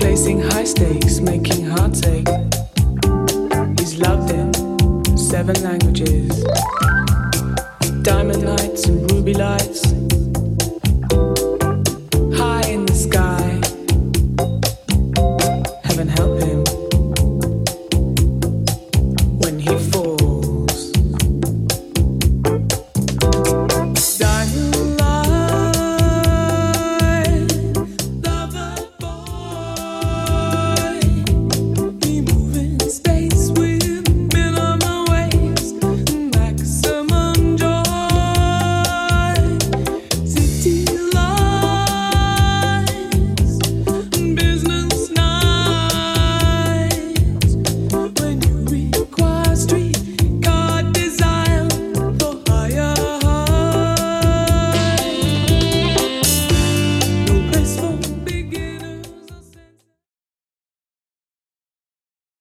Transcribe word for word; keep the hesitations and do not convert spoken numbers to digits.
Facing high stakes, making hearts ache. He's loved in seven languages. Diamond lights and ruby lights.